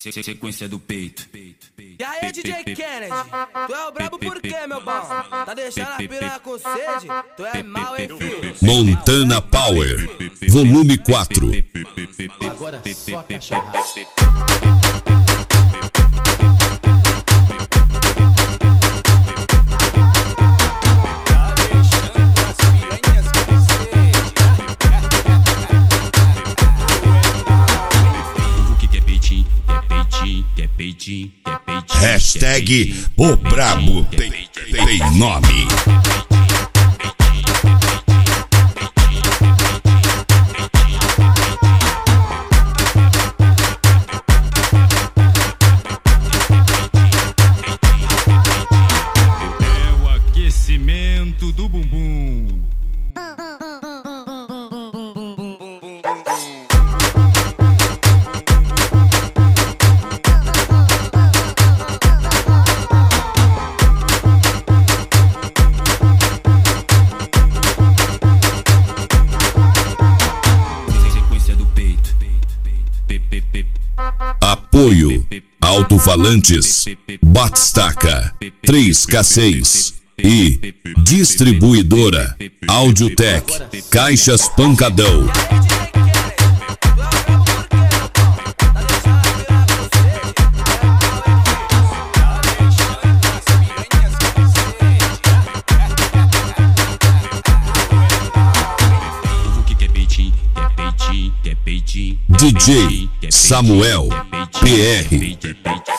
Sequência do peito. E aí, DJ Kennedy, tu é o brabo por quê, meu bom? Tá deixando a piranha com sede? Tu é mal, hein, filho? Montana Power, volume 4. Agora só cachorrada. Hashtag o brabo tem nome. É o aquecimento do bumbum. Apoio Alto-Falantes, Batistaca, 3K6 e Distribuidora Audiotech, Caixas Pancadão. DJ Samuel PR.